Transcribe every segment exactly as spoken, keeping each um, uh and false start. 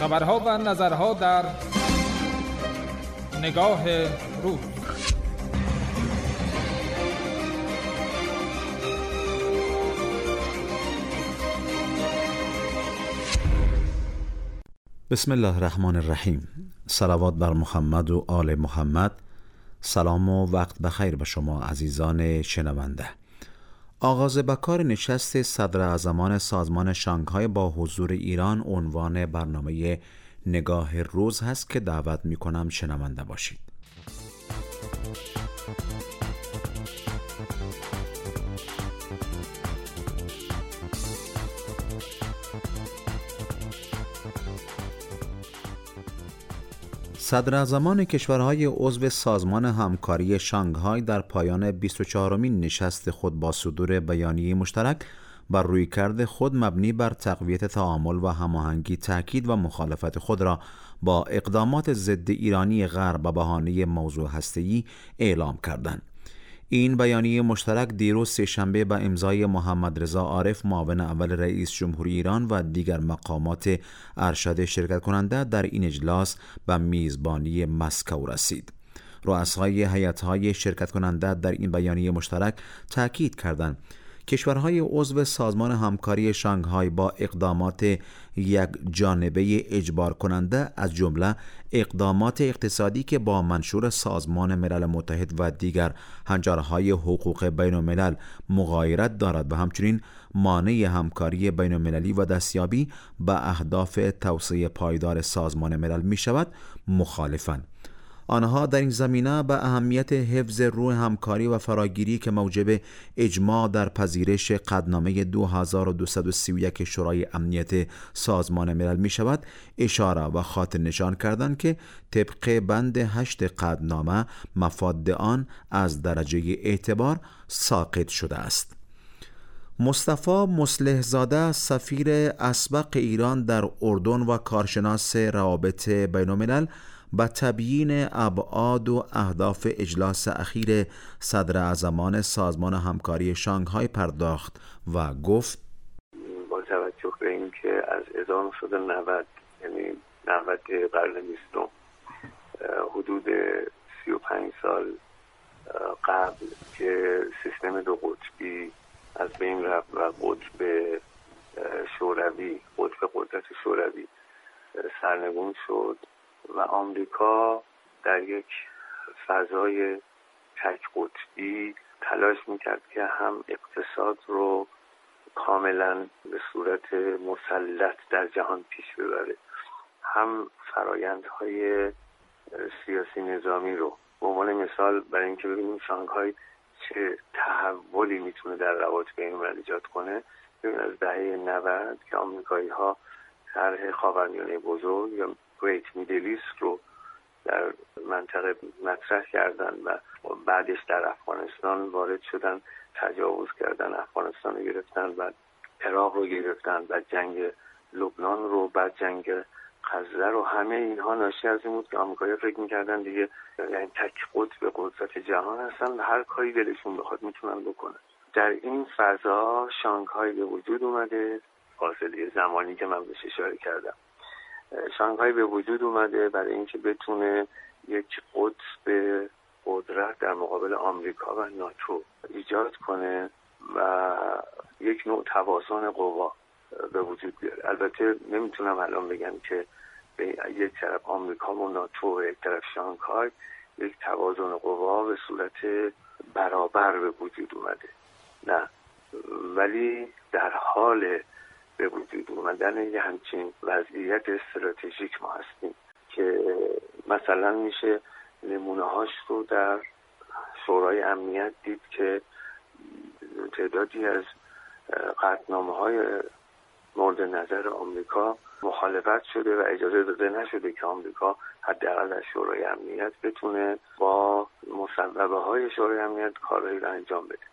خبرها و نظرها در نگاه روز. بسم الله الرحمن الرحیم. صلوات بر محمد و آل محمد. سلام و وقت بخیر به شما عزیزان شنونده. آغاز به کار نشست صدراعظمان سازمان شانگهای با حضور ایران عنوان برنامه نگاه روز هست که دعوت می کنم شنونده باشید. صدراعظمان کشورهای عضو سازمان همکاری شانگهای در پایان بیست و چهارمین نشست خود با صدور بیانیه مشترک بر رویکرد خود مبنی بر تقویت تعامل و هماهنگی تأکید و مخالفت خود را با اقدامات ضد ایرانی غرب به بهانه موضوع هسته‌ای اعلام کردند. این بیانیه مشترک دیروز سه‌شنبه به امضای محمد رضا عارف معاون اول رئیس جمهوری ایران و دیگر مقامات ارشد شرکت کننده در این اجلاس به میزبانی مسکو رسید. رؤسای هیئت‌های شرکت کننده در این بیانیه مشترک تأکید کردند کشورهای عضو سازمان همکاری شانگهای با اقدامات یک جانبه اجبار کننده از جمله اقدامات اقتصادی که با منشور سازمان ملل متحد و دیگر هنجارهای حقوق بین الملل مغایرت دارد و همچنین مانع همکاری بین المللی و دستیابی به اهداف توسعه پایدار سازمان ملل می شود مخالفند. آنها در این زمینه به اهمیت حفظ روح همکاری و فراگیری که موجب اجماع در پذیرش قطعنامه دو هزار و دویست و سی و یک شورای امنیت سازمان ملل می شود اشاره و خاطر نشان کردند که طبق بند هشت قطعنامه مفاد آن از درجه اعتبار ساقط شده است. مصطفی مصلح زاده سفیر اسبق ایران در اردن و کارشناس روابط بین الملل با تبیین ابعاد و اهداف اجلاس اخیر صدراعظمان سازمان همکاری شانگهای پرداخت و گفت با توجه به اینکه از هزار و نهصد و نود یعنی نود قرن بیستم حدود سی و پنج سال قبل که سیستم دو قطبی از بین رفت و قطب شوروی قطب قدرت شوروی سرنگون شد و آمریکا در یک فضای تک قطبی تلاش میکرد که هم اقتصاد رو کاملا به صورت مسلط در جهان پیش ببره، هم فرایندهای سیاسی نظامی رو. به عنوان مثال برای اینکه ببینیم شانگهای چه تحولی میتونه در روابط بین الملل ایجاد کنه، ببین از دهه نود که آمریکایی ها طرح خاورمیانه بزرگ یا گریت میدل ایست رو در منطقه مطرح کردن و بعدش در افغانستان وارد شدن، تجاوز کردن، افغانستان رو گرفتن و عراق رو گرفتن، بعد جنگ لبنان رو، بعد جنگ غزه رو. همه اینها ناشی از این بود که آمریکایی‌ها فکر می‌کردن دیگه یعنی تک قطب قدرت جهان هستن و هر کاری دلشون بخواد میتونن بکنن. در این فضا شانگهای به وجود اومده، فاصله زمانی که من بهش اشاره کردم. شانگهای به وجود اومده برای اینکه بتونه یک قطب قدرت در مقابل آمریکا و ناتو ایجاد کنه و یک نوع توازن قوا به وجود بیاره. البته نمیتونم الان بگم که به یک طرف آمریکا و ناتو و یک طرف شانگهای یک توازن قوا به صورت برابر به وجود اومده، نه، ولی در حال به وجود اومدن یه همچین وضعیت استراتژیک ما هستیم که مثلا میشه نمونه هاش رو در شورای امنیت دید که تعدادی از قطعنامه های مورد نظر آمریکا مخالفت شده و اجازه داده نشده که آمریکا حداقل در شورای امنیت بتونه با مصوبه های شورای امنیت کارهایی رو انجام بده.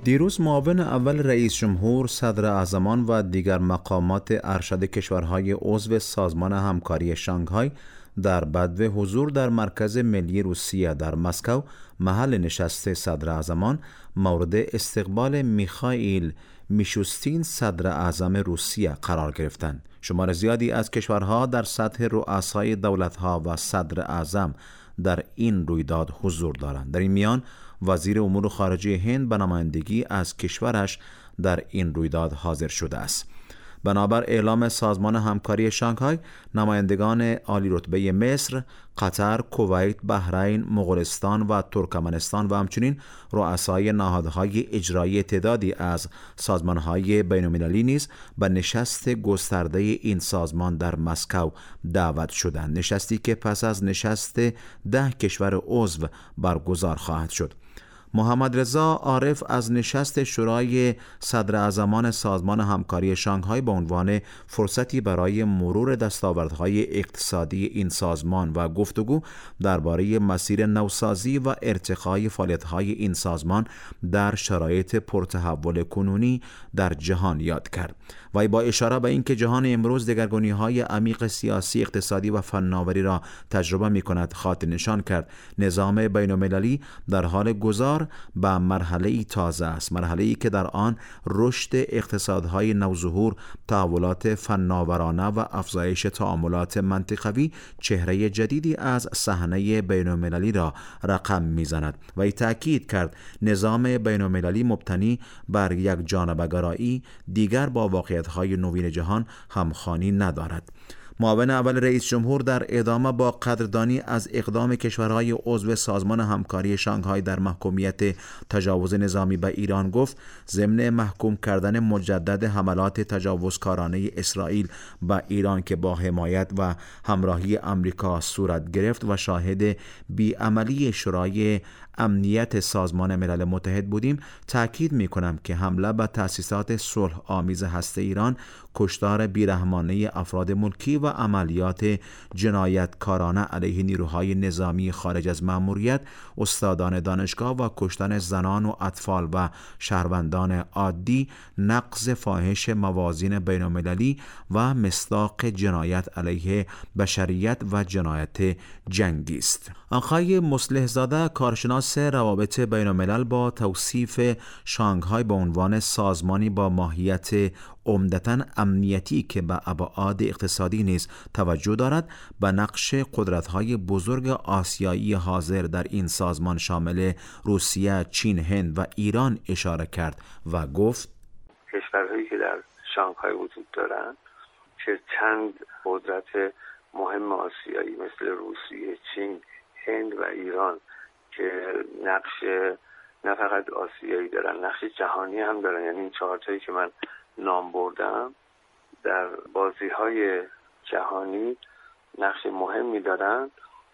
دیروز معاون اول رئیس جمهور، صدر اعظمان و دیگر مقامات ارشد کشورهای عضو سازمان همکاری شانگهای در بدو حضور در مرکز ملی روسیه در مسکو، محل نشست صدر اعظمان، مورد استقبال میخائیل میشوستین صدر اعظم روسیه قرار گرفتند. شمار زیادی از کشورها در سطح رؤسای دولتها و صدر اعظم در این رویداد حضور دارند. در این میان وزیر امور خارجه هند به نمایندگی از کشورش در این رویداد حاضر شده است. بنابر اعلام سازمان همکاری شانگهای، نمایندگان عالی رتبه مصر، قطر، کویت، بحرین، مغولستان و ترکمنستان و همچنین رؤسای نهادهای اجرایی تعدادی از سازمانهای بین‌المللی نیز به نشست گسترده این سازمان در مسکو دعوت شدند. نشستی که پس از نشست ده کشور عضو برگزار خواهد شد. محمد رضا عارف از نشست شورای صدراعظمان سازمان همکاری شانگهای به عنوان فرصتی برای مرور دستاوردهای اقتصادی این سازمان و گفتگو درباره مسیر نوسازی و ارتقای فعالیت‌های این سازمان در شرایط پرتحول کنونی در جهان یاد کرد. و با اشاره به اینکه جهان امروز دگرگونی‌های عمیق سیاسی، اقتصادی و فناوری را تجربه می‌کند، خاطر نشان کرد نظام بین‌المللی در حال گذار به مرحله‌ای تازه است، مرحله‌ای که در آن رشد اقتصادهای نوظهور، تحولات فناورانه و افزایش تعاملات منطقوی چهره جدیدی از صحنه بین‌المللی را رقم می‌زند. و ای تأکید کرد نظام بین‌المللی مبتنی بر یک جانبه‌گرایی دیگر با واقعیت‌های نوین جهان همخوانی ندارد. معاون اول رئیس جمهور در ادامه با قدردانی از اقدام کشورهای عضو سازمان همکاری شانگهای در محکومیت تجاوز نظامی به ایران گفت ضمن محکوم کردن مجدد حملات تجاوزکارانه اسرائیل به ایران که با حمایت و همراهی آمریکا صورت گرفت و شاهد بیعملی شورای امنیت سازمان ملل متحد بودیم، تأکید می کنم که حمله به تأسیسات صلح آمیز هسته ایران، کشتار بیرحمانه افراد ملکی و عملیات جنایتکارانه علیه نیروهای نظامی خارج از مأموریت، استادان دانشگاه و کشتن زنان و اطفال و شهروندان عادی نقض فاحش موازین بین‌المللی و مصداق جنایت علیه بشریت و جنایت جنگی است. آقای مصلح زاده، کارشناس روابط بین‌الملل، با توصیف شانگهای به عنوان سازمانی با ماهیت عمدتاً امنیتی که به ابعاد اقتصادی نیز توجه دارد، به نقش قدرت‌های بزرگ آسیایی حاضر در این سازمان شامل روسیه، چین، هند و ایران اشاره کرد و گفت کشورهایی که در شانگهای وجود دارند که چند قدرت مهم آسیایی مثل روسیه، چین، هند و ایران که نقش نه فقط آسیایی دارن، نقش جهانی هم دارن، یعنی این چهارتایی که من نام بردم در بازی‌های جهانی نقش مهمی دارن.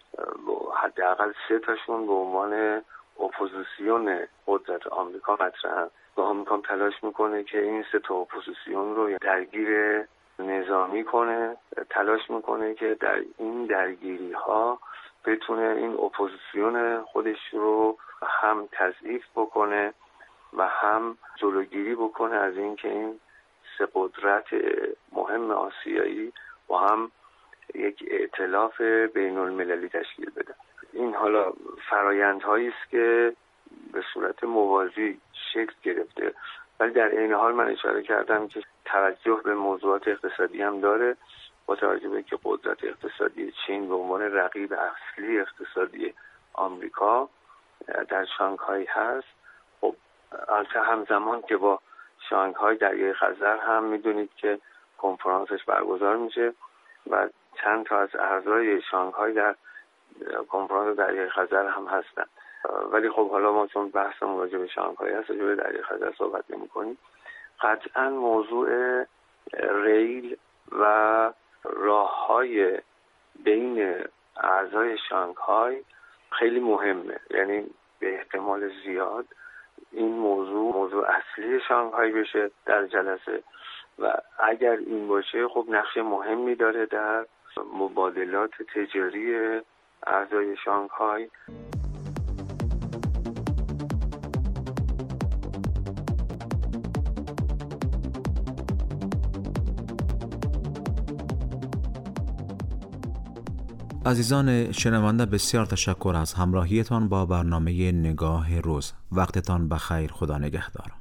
حداقل سه تاشون به عنوان اپوزیسیون قدرت آمریکا مطرحن و آمریکا تلاش میکنه که این سه تا اپوزیسیون رو درگیر نظامی کنه، تلاش میکنه که در این درگیری ها بتونه این اپوزیسیون خودش رو هم تضعیف بکنه و هم جلوگیری بکنه از اینکه این سه قدرت مهم آسیایی با هم یک ائتلاف بین المللی تشکیل بده. این حالا فرایندهایی است که به صورت موازی شکل گرفته، ولی در این حال من اشاره کردم که توجه به موضوعات اقتصادی هم داره، با توجه به که قدرت اقتصادی چین به عنوان رقیب اصلی اقتصادی آمریکا در شانگهای هست. خب البته همزمان که با شانگهای دریای خزر هم میدونید که کنفرانسش برگزار میشه و چند تا از اعضای شانگهای در کنفرانس دریای خزر هم هستن. ولی خب حالا ما چون بحثمون راجع به شانگهای هست، راجع به دریای خزر صحبت نمی‌کنیم. قطعا موضوع ریل و راه‌های بین اعضای شانگهای خیلی مهمه، یعنی به احتمال زیاد این موضوع موضوع اصلی شانگهای بشه در جلسه و اگر این باشه خب نقش مهمی داره در مبادلات تجاری اعضای شانگهای. عزیزان شنونده، بسیار تشکر از همراهیتان با برنامه نگاه روز. وقتتان بخیر. خدا نگهدار.